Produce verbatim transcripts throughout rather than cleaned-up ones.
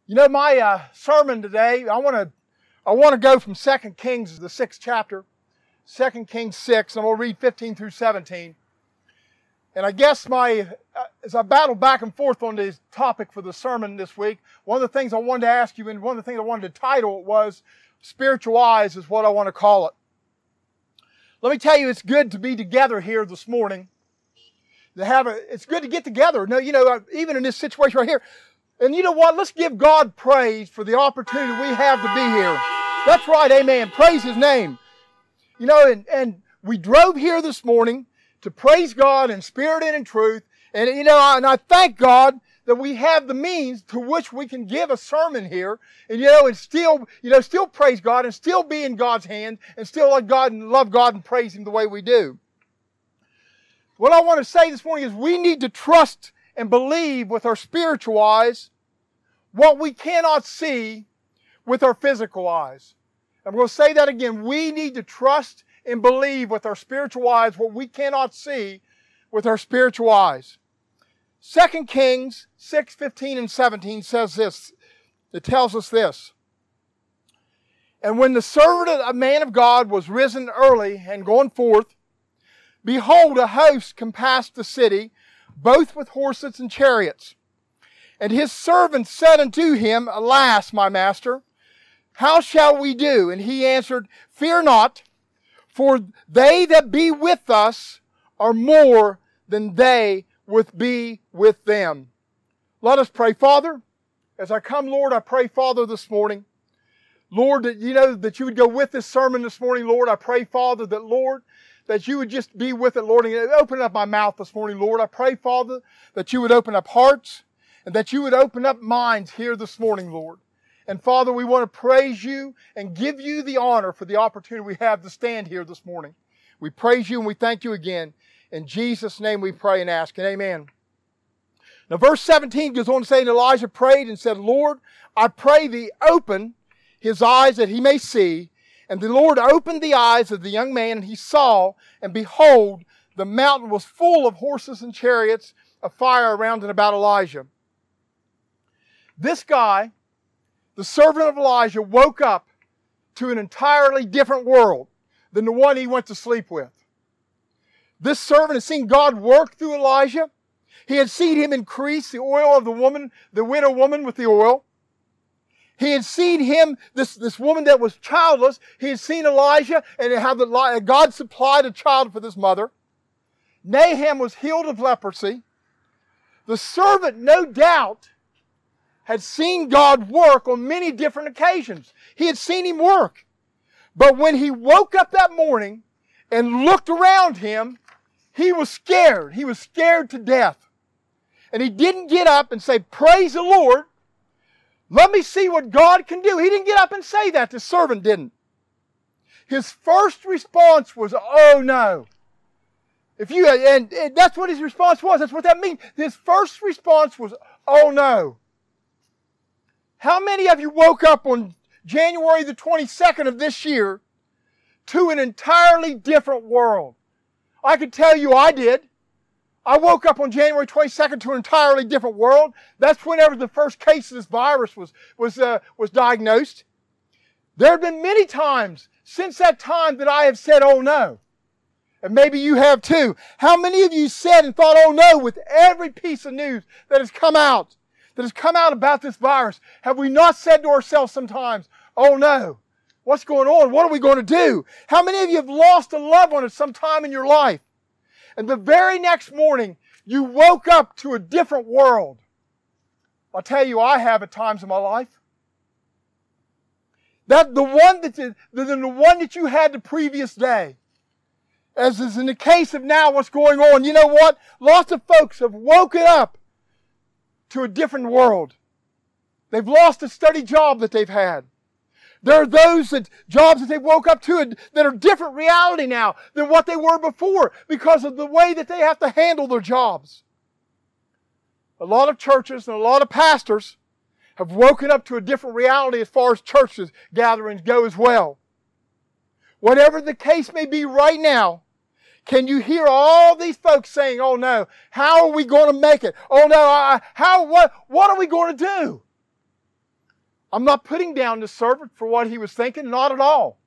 You know, my uh, sermon today, I want to I want to go from Second Kings, the sixth chapter, Second Kings six, and I'm going to read fifteen through seventeen. And I guess my, uh, as I battled back and forth on this topic for the sermon this week, one of the things I wanted to ask you, and one of the things I wanted to title it was, Spiritual Eyes is what I want to call it. Let me tell you, it's good to be together here this morning. To have a, it's good to get together. No, you know, even in this situation right here. And you know what? Let's give God praise for the opportunity we have to be here. That's right, amen. Praise His name. You know, and, and we drove here this morning to praise God in spirit and in truth. And you know, and I thank God that we have the means to which we can give a sermon here. And you know, and still, you know, still praise God and still be in God's hand and still love God and love God and praise Him the way we do. What I want to say this morning is we need to trust and believe with our spiritual eyes what we cannot see with our physical eyes. I'm going to say that again. We need to trust and believe with our spiritual eyes what we cannot see with our spiritual eyes. Second Kings six, fifteen and seventeen says this. It tells us this. And when the servant of a man of God was risen early and gone forth, behold, a host compassed the city, both with horses and chariots. And his servant said unto him, Alas, my master, how shall we do? And he answered, Fear not, for they that be with us are more than they which be with them. Let us pray. Father, as I come, Lord, I pray, Father, this morning, Lord, that you know that you would go with this sermon this morning, Lord. I pray, Father, that, Lord, that you would just be with it, Lord, and open up my mouth this morning, Lord. I pray, Father, that you would open up hearts and that you would open up minds here this morning, Lord. And Father, we want to praise you and give you the honor for the opportunity we have to stand here this morning. We praise you and we thank you again. In Jesus' name we pray and ask, and amen. Now verse seventeen goes on to say, and Elijah prayed and said, Lord, I pray thee open his eyes that he may see. And the Lord opened the eyes of the young man, and he saw, and behold, the mountain was full of horses and chariots of fire around and about Elijah. This guy, the servant of Elijah, woke up to an entirely different world than the one he went to sleep with. This servant had seen God work through Elijah. He had seen him increase the oil of the woman, the widow woman with the oil. He had seen him, this, this woman that was childless, he had seen Elijah and how the, God supplied a child for this mother. Nahum was healed of leprosy. The servant, no doubt, had seen God work on many different occasions. He had seen Him work. But when he woke up that morning and looked around him, he was scared. He was scared to death. And he didn't get up and say, Praise the Lord. Let me see what God can do. He didn't get up and say that. The servant didn't. His first response was, oh no. If you, and that's what his response was. That's what that means. His first response was, oh no. How many of you woke up on January the twenty-second of this year to an entirely different world? I could tell you I did. I woke up on January twenty-second to an entirely different world. That's whenever the first case of this virus was, was, uh, was diagnosed. There have been many times since that time that I have said, oh no. And maybe you have too. How many of you said and thought, oh no, with every piece of news that has come out, that has come out about this virus? Have we not said to ourselves sometimes, oh no, what's going on? What are we going to do? How many of you have lost a loved one at some time in your life? And the very next morning, you woke up to a different world. I'll tell you, I have at times in my life. That the one that than the one that you had the previous day. As is in the case of now what's going on, you know what? Lots of folks have woken up to a different world. They've lost a steady job that they've had. There are those that jobs that they woke up to that are different reality now than what they were before because of the way that they have to handle their jobs. A lot of churches and a lot of pastors have woken up to a different reality as far as churches gatherings go as well. Whatever the case may be right now, can you hear all these folks saying, oh no, how are we going to make it? Oh no, I, how, what, what are we going to do? I'm not putting down the servant for what he was thinking, not at all.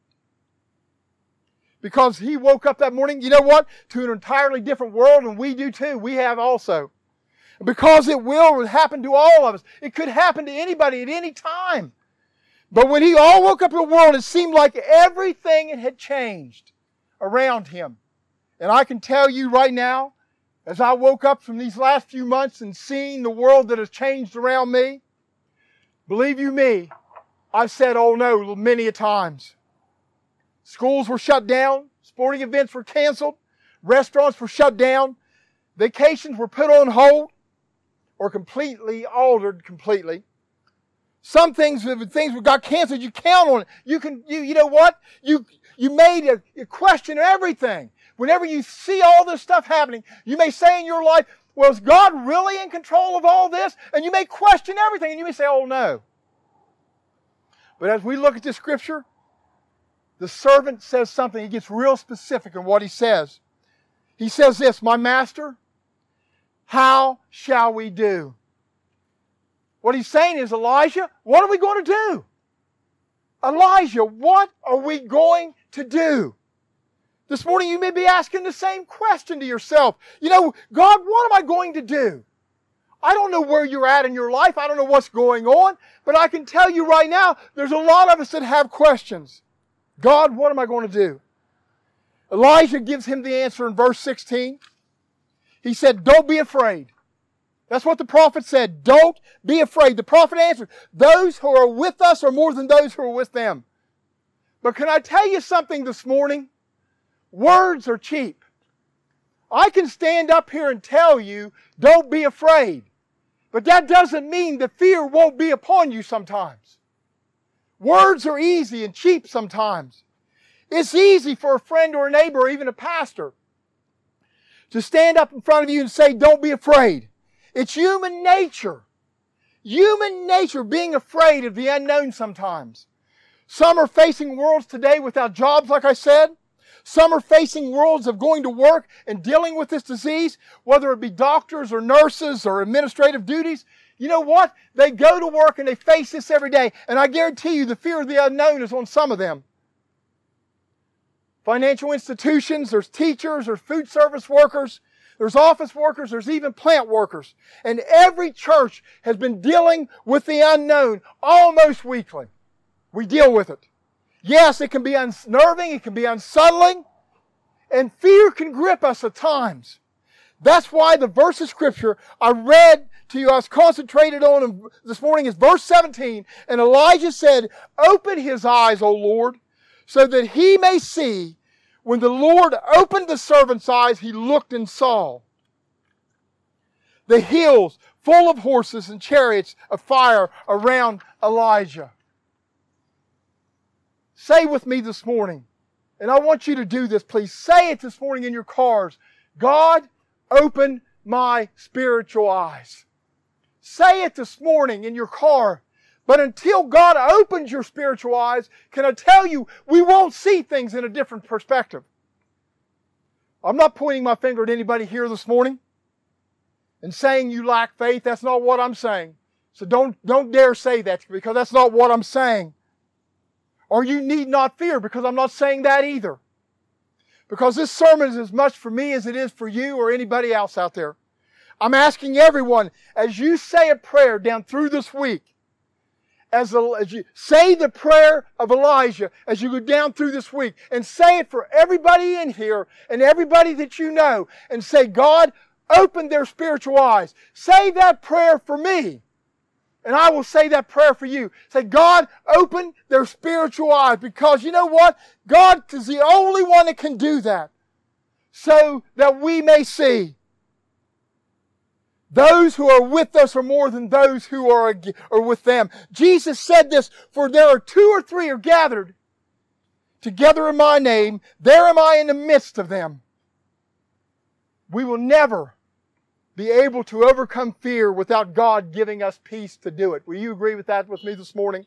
Because he woke up that morning, you know what, to an entirely different world, and we do too. We have also. Because it will happen to all of us. It could happen to anybody at any time. But when he all woke up in the world, it seemed like everything had changed around him. And I can tell you right now, as I woke up from these last few months and seeing the world that has changed around me, believe you me, I've said, oh no, many a times. Schools were shut down. Sporting events were canceled. Restaurants were shut down. Vacations were put on hold or completely altered completely. Some things, if things got canceled, you count on it. You can, you, you know what? You, you made a, you question everything. Whenever you see all this stuff happening, you may say in your life, well, is God really in control of all this? And you may question everything, and you may say, oh no. But as we look at this scripture, the servant says something. He gets real specific in what he says. He says this, my master, how shall we do? What he's saying is, Elijah, what are we going to do? Elijah, what are we going to do? This morning you may be asking the same question to yourself. You know, God, what am I going to do? I don't know where you're at in your life. I don't know what's going on. But I can tell you right now, there's a lot of us that have questions. God, what am I going to do? Elijah gives him the answer in verse sixteen. He said, don't be afraid. That's what the prophet said. Don't be afraid. The prophet answered, those who are with us are more than those who are with them. But can I tell you something this morning? Words are cheap. I can stand up here and tell you, don't be afraid. But that doesn't mean the fear won't be upon you sometimes. Words are easy and cheap sometimes. It's easy for a friend or a neighbor or even a pastor to stand up in front of you and say, don't be afraid. It's human nature. Human nature being afraid of the unknown sometimes. Some are facing worlds today without jobs, like I said. Some are facing worlds of going to work and dealing with this disease, whether it be doctors or nurses or administrative duties. You know what? They go to work and they face this every day. And I guarantee you the fear of the unknown is on some of them. Financial institutions, there's teachers, there's food service workers, there's office workers, there's even plant workers. And every church has been dealing with the unknown almost weekly. We deal with it. Yes, it can be unnerving, it can be unsettling, and fear can grip us at times. That's why the verse of Scripture I read to you, I was concentrated on this morning, is verse seventeen. And Elijah said, open his eyes, O Lord, so that he may see. When the Lord opened the servant's eyes, he looked and saw the hills full of horses and chariots of fire around Elijah. Say with me this morning, and I want you to do this, please. Say it this morning in your cars. God, open my spiritual eyes. Say it this morning in your car. But until God opens your spiritual eyes, can I tell you, we won't see things in a different perspective. I'm not pointing my finger at anybody here this morning and saying you lack faith. That's not what I'm saying. So don't, don't dare say that, because that's not what I'm saying. Or you need not fear, because I'm not saying that either. Because this sermon is as much for me as it is for you or anybody else out there. I'm asking everyone, as you say a prayer down through this week, As, as you say the prayer of Elijah as you go down through this week, and say it for everybody in here and everybody that you know, and say, God, open their spiritual eyes. Say that prayer for me, and I will say that prayer for you. Say, God, open their spiritual eyes, because you know what? God is the only one that can do that, so that we may see. Those who are with us are more than those who are, are with them. Jesus said this, for there are two or three are gathered together in my name, there am I in the midst of them. We will never be able to overcome fear without God giving us peace to do it. Will you agree with that with me this morning?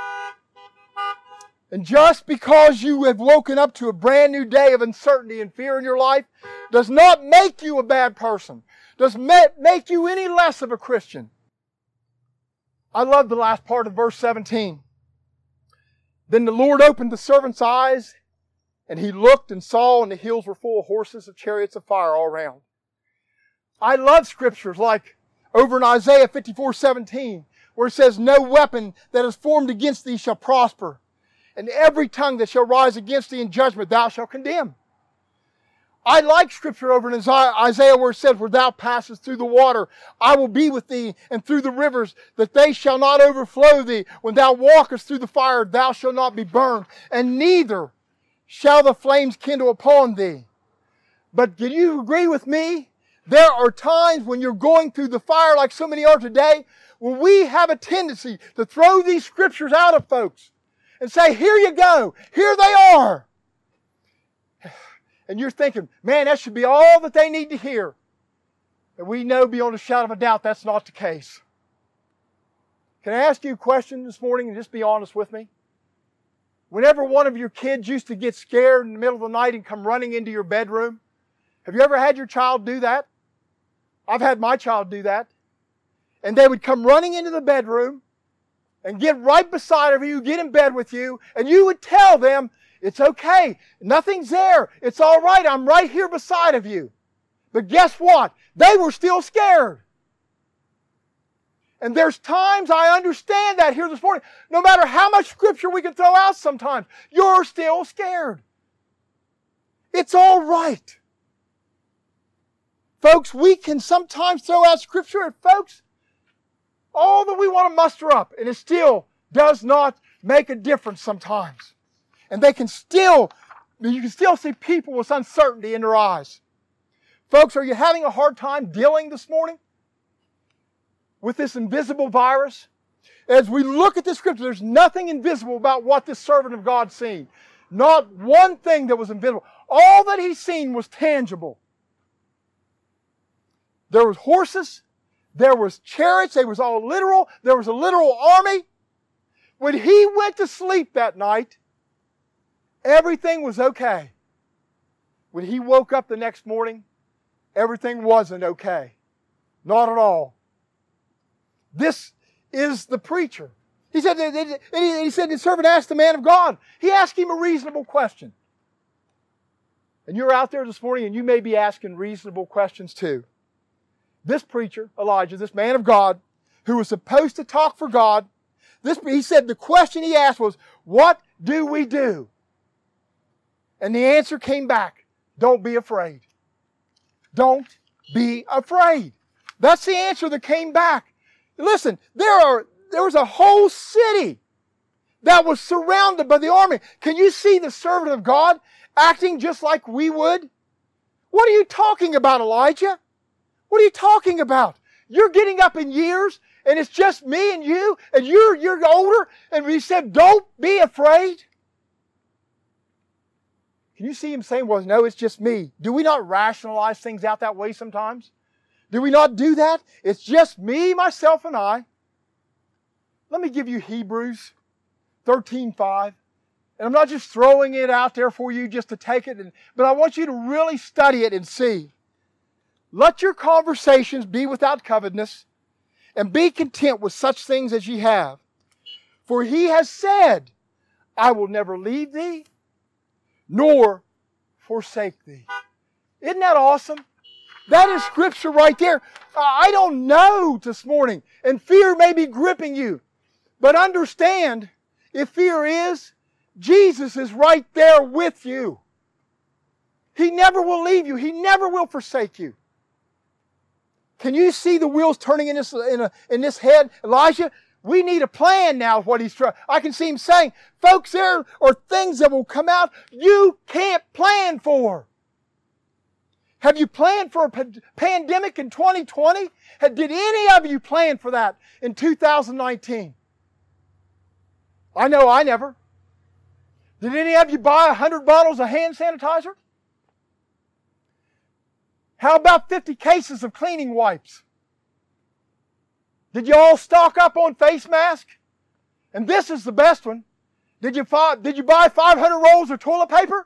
And just because you have woken up to a brand new day of uncertainty and fear in your life does not make you a bad person. Does make you any less of a Christian. I love the last part of verse seventeen. Then the Lord opened the servant's eyes, and he looked and saw, and the hills were full of horses and chariots of fire all around. I love scriptures like over in Isaiah fifty-four seventeen, where it says, no weapon that is formed against thee shall prosper, and every tongue that shall rise against thee in judgment thou shalt condemn. I like scripture over in Isaiah where it says, where thou passest through the water, I will be with thee, and through the rivers, that they shall not overflow thee. When thou walkest through the fire, thou shalt not be burned, and neither shall the flames kindle upon thee. But can you agree with me? There are times when you're going through the fire like so many are today, when we have a tendency to throw these scriptures out of folks and say, here you go, here they are. And you're thinking, man, that should be all that they need to hear. And we know beyond a shadow of a doubt that's not the case. Can I ask you a question this morning and just be honest with me? Whenever one of your kids used to get scared in the middle of the night and come running into your bedroom, have you ever had your child do that? I've had my child do that. And they would come running into the bedroom and get right beside of you, get in bed with you, and you would tell them, it's okay. Nothing's there. It's all right. I'm right here beside of you. But guess what? They were still scared. And there's times I understand that here this morning. No matter how much scripture we can throw out sometimes, you're still scared. It's all right. Folks, we can sometimes throw out scripture, and folks, all that we want to muster up, and it still does not make a difference sometimes. And they can still, you can still see people with uncertainty in their eyes. Folks, are you having a hard time dealing this morning with this invisible virus? As we look at the scripture, there's nothing invisible about what this servant of God seen. Not one thing that was invisible. All that he seen was tangible. There was horses. There was chariots. They was all literal. There was a literal army. When he went to sleep that night, everything was okay. When he woke up the next morning, everything wasn't okay. Not at all. This is the preacher. He said, and he said, the servant asked the man of God. He asked him a reasonable question. And you're out there this morning and you may be asking reasonable questions too. This preacher, Elijah, this man of God, who was supposed to talk for God, this, he said the question he asked was, what do we do? And the answer came back, don't be afraid. Don't be afraid. That's the answer that came back. Listen, there are there was a whole city that was surrounded by the army. Can you see the servant of God acting just like we would? What are you talking about, Elijah? What are you talking about? You're getting up in years and it's just me and you and you're you're older and we said, don't be afraid. Can you see him saying, well, no, it's just me. Do we not rationalize things out that way sometimes? Do we not do that? It's just me, myself, and I. Let me give you Hebrews thirteen five. And I'm not just throwing it out there for you just to take it, and, but I want you to really study it and see. Let your conversations be without covetousness, and be content with such things as ye have. For he has said, I will never leave thee, nor forsake thee. Isn't that awesome? That is scripture right there. I don't know this morning, and fear may be gripping you. But understand, if fear is, Jesus is right there with you. He never will leave you. He never will forsake you. Can you see the wheels turning in this, in, a, in this head? Elijah, we need a plan now of what he's trying. I can see him saying, folks, there are things that will come out you can't plan for. Have you planned for a p- pandemic in twenty twenty? Did any of you plan for that in two thousand nineteen? I know I never. Did any of you buy one hundred bottles of hand sanitizer? How about fifty cases of cleaning wipes? Did you all stock up on face masks? And this is the best one. Did you, fi- did you buy five hundred rolls of toilet paper?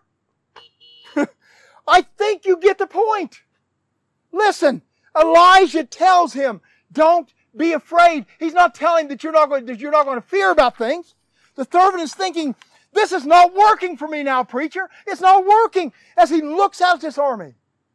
I think you get the point. Listen, Elijah tells him, don't be afraid. He's not telling that you're not going, that you're not going to fear about things. The servant is thinking, this is not working for me now, preacher. It's not working, as he looks out at this army.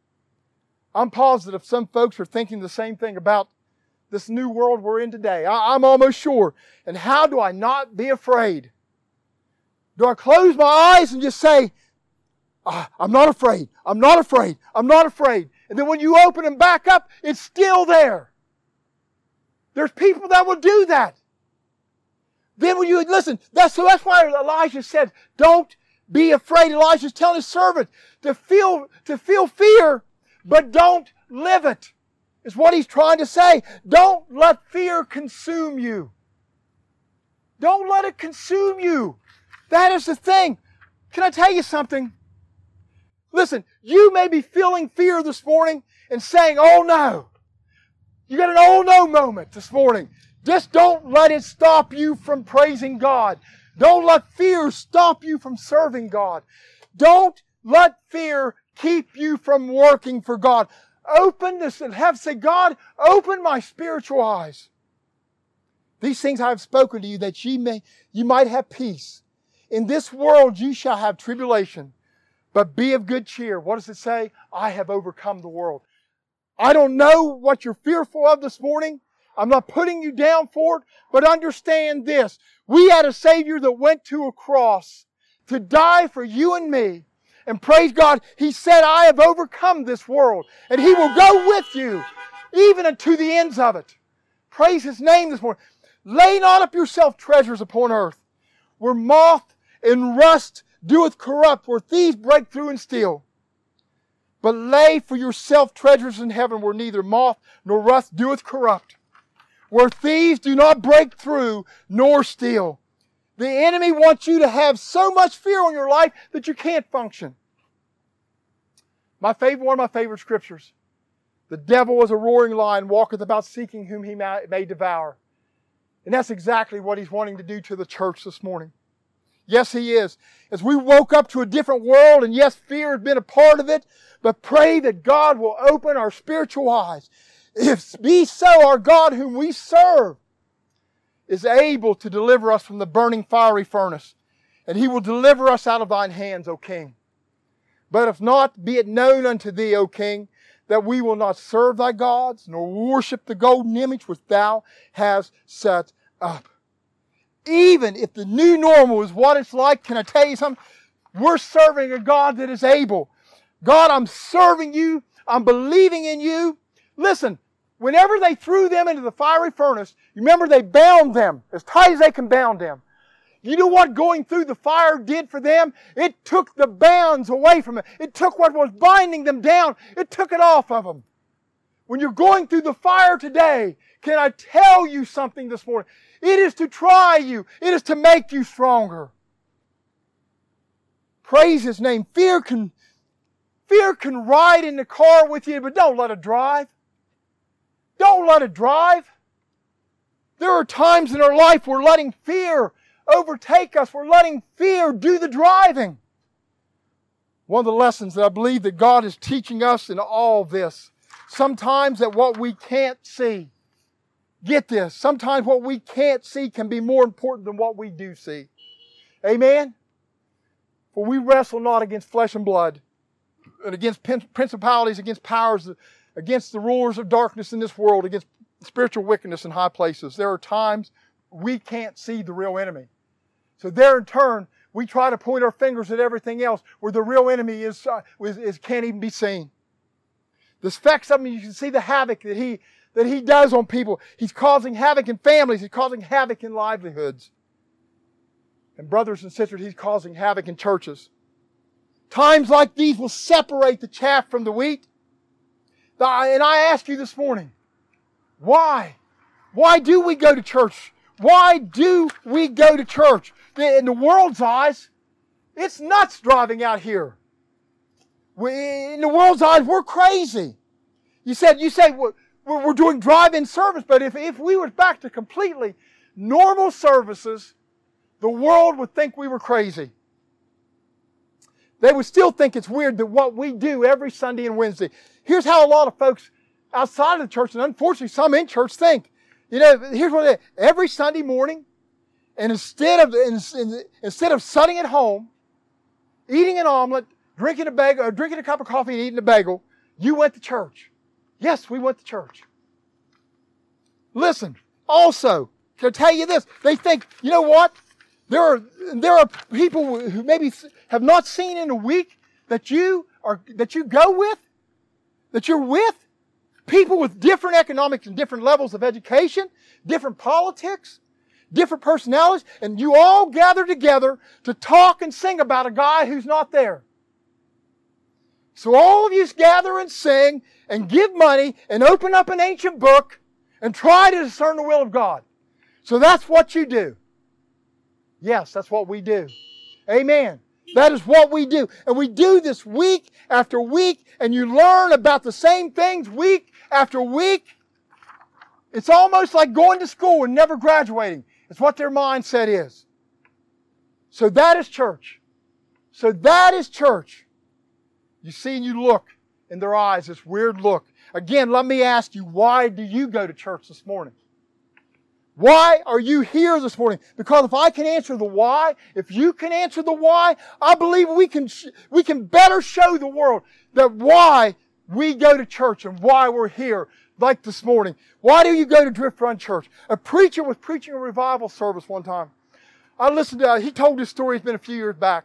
I'm positive some folks are thinking the same thing about this new world we're in today. I, I'm almost sure. And how do I not be afraid? Do I close my eyes and just say, ah, I'm not afraid, I'm not afraid, I'm not afraid. And then when you open them back up, it's still there. There's people that will do that. Then when you, listen, that's, so that's why Elijah said, don't be afraid. Elijah's telling his servant to feel, to feel fear, but don't live it. Is what he's trying to say. Don't let fear consume you. Don't let it consume you. That is the thing. Can I tell you something? Listen, you may be feeling fear this morning and saying, oh no. You got an oh no moment this morning. Just don't let it stop you from praising God. Don't let fear stop you from serving God. Don't let fear keep you from working for God. Open this and have say, God, open my spiritual eyes. These things I have spoken to you that ye may, you might have peace. In this world you shall have tribulation, but be of good cheer. What does it say? I have overcome the world. I don't know what you're fearful of this morning. I'm not putting you down for it, but understand this. We had a Savior that went to a cross to die for you and me. And praise God, He said, I have overcome this world. And He will go with you, even unto the ends of it. Praise His name this morning. Lay not up yourself treasures upon earth, where moth and rust doeth corrupt, where thieves break through and steal. But lay for yourself treasures in heaven, where neither moth nor rust doeth corrupt, where thieves do not break through nor steal. The enemy wants you to have so much fear in your life that you can't function. My favorite, one of my favorite scriptures. The devil is a roaring lion, walketh about seeking whom he may devour. And that's exactly what he's wanting to do to the church this morning. Yes, he is. As we woke up to a different world, and yes, fear has been a part of it, but pray that God will open our spiritual eyes. If be so, our God whom we serve is able to deliver us from the burning fiery furnace, and He will deliver us out of thine hands, O King. But if not, be it known unto thee, O King, that we will not serve thy gods, nor worship the golden image which thou hast set up. Even if the new normal is what it's like, can I tell you something? We're serving a God that is able. God, I'm serving you. I'm believing in you. Listen, whenever they threw them into the fiery furnace, you remember they bound them as tight as they can bound them. You know what going through the fire did for them? It took the bands away from them. It took what was binding them down. It took it off of them. When you're going through the fire today, can I tell you something this morning? It is to try you. It is to make you stronger. Praise His name. Fear can, fear can ride in the car with you, but don't let it drive. Don't let it drive. There are times in our life we're letting fear overtake us. We're letting fear do the driving. One of the lessons that I believe that God is teaching us in all this, sometimes that what we can't see, get this, sometimes what we can't see can be more important than what we do see. Amen? For we wrestle not against flesh and blood, and against principalities, against powers, against the rulers of darkness in this world, against spiritual wickedness in high places. There are times we can't see the real enemy. So there in turn, we try to point our fingers at everything else where the real enemy is, uh, is, is can't even be seen. The specks of him, you can see the havoc that he, that he does on people. He's causing havoc in families. He's causing havoc in livelihoods. And brothers and sisters, He's causing havoc in churches. Times like these will separate the chaff from the wheat. And I ask you this morning, why? Why do we go to church? Why do we go to church? In the world's eyes, it's nuts driving out here. We, in the world's eyes, we're crazy. You said, you say we're, we're doing drive-in service, but if, if we were back to completely normal services, the world would think we were crazy. They would still think it's weird that what we do every Sunday and Wednesday. Here's how a lot of folks outside of the church, and unfortunately some in church, think. You know, here's what it is. Every Sunday morning, and instead of instead of sitting at home, eating an omelet, drinking a bagel, or drinking a cup of coffee and eating a bagel, you went to church. Yes, we went to church. Listen, also, can I tell you this? They think, you know what? There are there are people who maybe have not seen in a week that you are that you go with, that you're with. People with different economics and different levels of education, different politics, different personalities, and you all gather together to talk and sing about a guy who's not there. So all of you gather and sing and give money and open up an ancient book and try to discern the will of God. So that's what you do. Yes, that's what we do. Amen. That is what we do. And we do this week after week, and you learn about the same things week after week. It's almost like going to school and never graduating. It's what their mindset is. So that is church. So that is church. You see and you look in their eyes, this weird look. Again, let me ask you, why do you go to church this morning? Why are you here this morning? Because if I can answer the why, if you can answer the why, I believe we can, we can better show the world that why we go to church and why we're here like this morning. Why do you go to Drift Run Church? A preacher was preaching a revival service one time. I listened to, he told this story, it's been a few years back.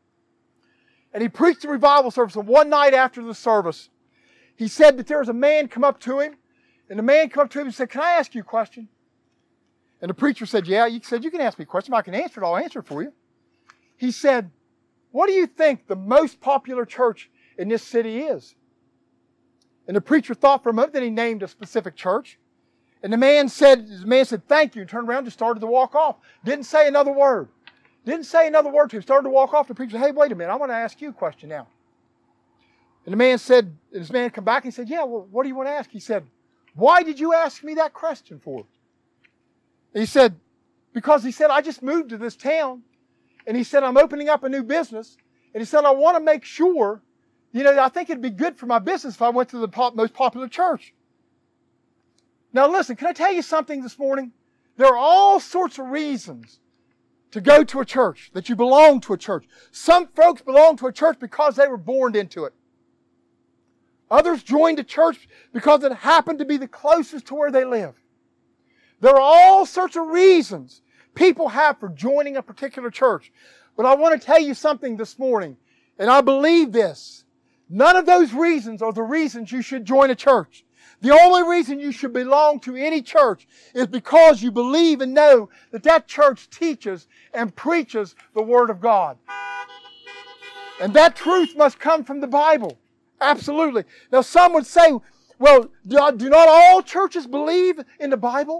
And he preached a revival service, and one night after the service, he said that there was a man come up to him, and the man come up to him and said, "Can I ask you a question?" And the preacher said, "Yeah." He said, "You can ask me a question. If I can answer it, I'll answer it for you." He said, "What do you think the most popular church in this city is?" And the preacher thought for a moment, then he named a specific church. And the man said, the man said, "Thank you," and turned around and started to walk off. Didn't say another word. Didn't say another word to him. Started to walk off. The preacher said, "Hey, wait a minute. I want to ask you a question now." And the man said, and this man come back and he said, "Yeah, well, what do you want to ask?" He said, "Why did you ask me that question for?" And he said, "Because," he said, "I just moved to this town." And he said, "I'm opening up a new business." And he said, "I want to make sure, you know, I think it'd be good for my business if I went to the pop, most popular church." Now listen, can I tell you something this morning? There are all sorts of reasons to go to a church, that you belong to a church. Some folks belong to a church because they were born into it. Others joined a church because it happened to be the closest to where they live. There are all sorts of reasons people have for joining a particular church. But I want to tell you something this morning, and I believe this. None of those reasons are the reasons you should join a church. The only reason you should belong to any church is because you believe and know that that church teaches and preaches the Word of God. And that truth must come from the Bible. Absolutely. Now some would say, well, do not all churches believe in the Bible?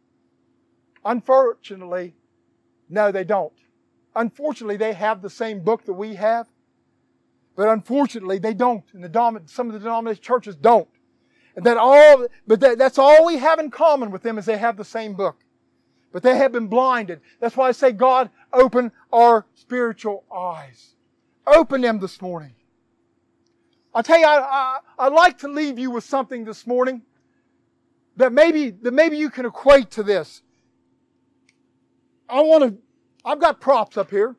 Unfortunately, no, they don't. Unfortunately, they have the same book that we have. But unfortunately, they don't. And the dom- some of the denominational churches don't. And that all, but that, that's all we have in common with them is they have the same book. But they have been blinded. That's why I say, God, open our spiritual eyes. Open them this morning. I'll tell you, I, I, I'd like to leave you with something this morning that maybe, that maybe you can equate to this. I want to, I've got props up here.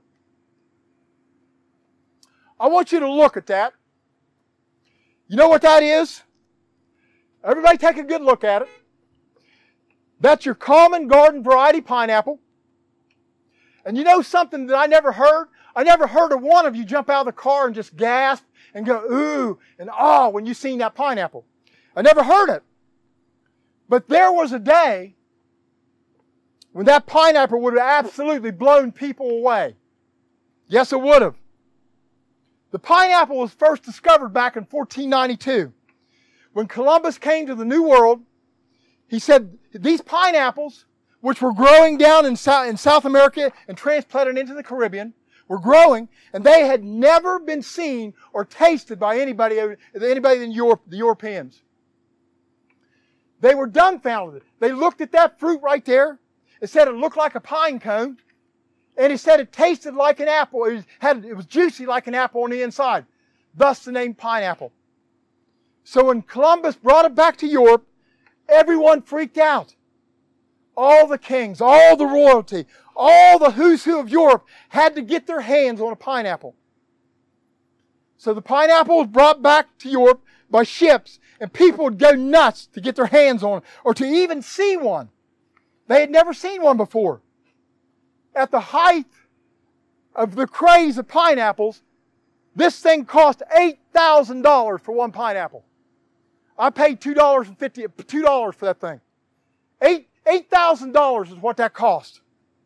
I want you to look at that. You know what that is? Everybody take a good look at it. That's your common garden variety pineapple. And you know something that I never heard? I never heard of one of you jump out of the car and just gasp and go, ooh, and ah, when you seen that pineapple. I never heard it. But there was a day when that pineapple would have absolutely blown people away. Yes, it would have. The pineapple was first discovered back in fourteen ninety-two. When Columbus came to the New World, he said these pineapples, which were growing down in South, in South America and transplanted into the Caribbean, were growing, and they had never been seen or tasted by anybody, anybody in Europe, the Europeans. They were dumbfounded. They looked at that fruit right there. It said it looked like a pine cone. And it said it tasted like an apple. It was, had, it was juicy like an apple on the inside. Thus the name pineapple. So when Columbus brought it back to Europe, everyone freaked out. all the kings, all the royalty, all the who's who of Europe had to get their hands on a pineapple. So the pineapple was brought back to Europe by ships, and people would go nuts to get their hands on it, or to even see one. They had never seen one before. At the height of the craze of pineapples, this thing cost eight thousand dollars for one pineapple. I paid two dollars and fifty cents, two dollars for that thing. Eight eight thousand dollars is what that cost.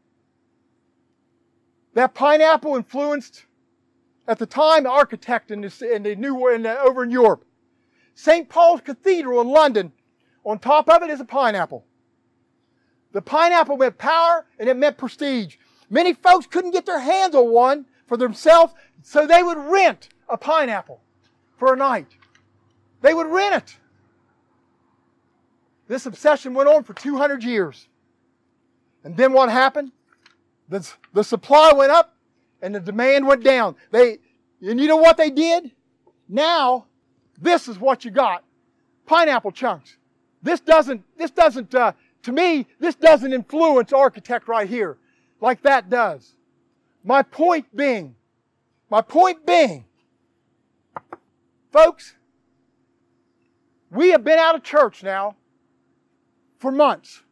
That pineapple influenced, at the time, the architect in the, in the new in the, over in Europe. Saint Paul's Cathedral in London, on top of it is a pineapple. The pineapple meant power and it meant prestige. Many folks couldn't get their hands on one for themselves, so they would rent a pineapple for a night. They would rent it. This obsession went on for two hundred years. And then what happened? The, the supply went up and the demand went down. They, and you know what they did? Now, this is what you got. Pineapple chunks. This doesn't, this doesn't, uh, to me, this doesn't influence architect right here like that does. My point being, my point being, folks, we have been out of church now for months.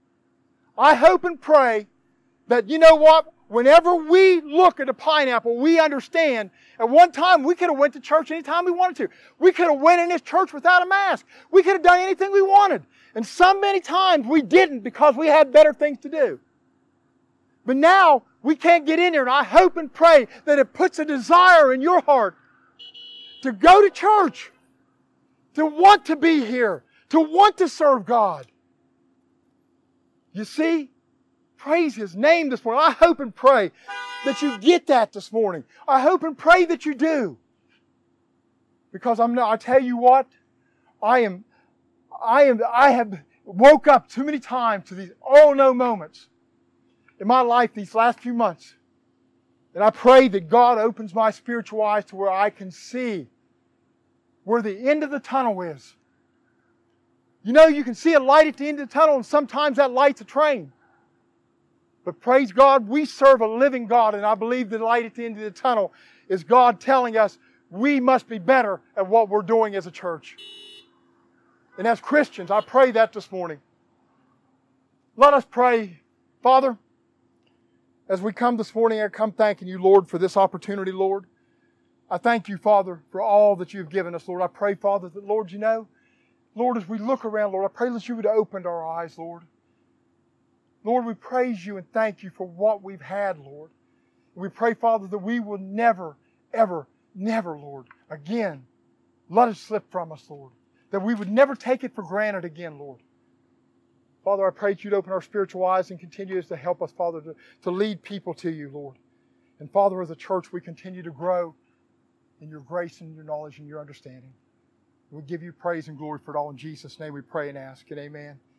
I hope and pray that, you know what, whenever we look at a pineapple, we understand at one time we could have went to church anytime we wanted to. We could have went in this church without a mask. We could have done anything we wanted. And so many times we didn't because we had better things to do. But now we can't get in there, and I hope and pray that it puts a desire in your heart to go to church, to want to be here, to want to serve God. You see, praise His name this morning. I hope and pray that you get that this morning. I hope and pray that you do. Because I'm not, I tell you what, I am, I am, I have woke up too many times to these oh no moments in my life these last few months. And I pray that God opens my spiritual eyes to where I can see where the end of the tunnel is. You know, you can see a light at the end of the tunnel, and sometimes that light's a train. But praise God, we serve a living God, and I believe the light at the end of the tunnel is God telling us we must be better at what we're doing as a church. And as Christians, I pray that this morning. Let us pray. Father, as we come this morning, I come thanking you, Lord, for this opportunity, Lord. I thank you, Father, for all that you've given us, Lord. I pray, Father, that, Lord, you know, Lord, as we look around, Lord, I pray that you would open our eyes, Lord. Lord, we praise you and thank you for what we've had, Lord. We pray, Father, that we will never, ever, never, Lord, again, let it slip from us, Lord. That we would never take it for granted again, Lord. Father, I pray that you'd open our spiritual eyes and continue to help us, Father, to, to lead people to you, Lord. And Father, as a church, we continue to grow in your grace and your knowledge and your understanding. We give you praise and glory for it all. In Jesus' name we pray and ask, and amen.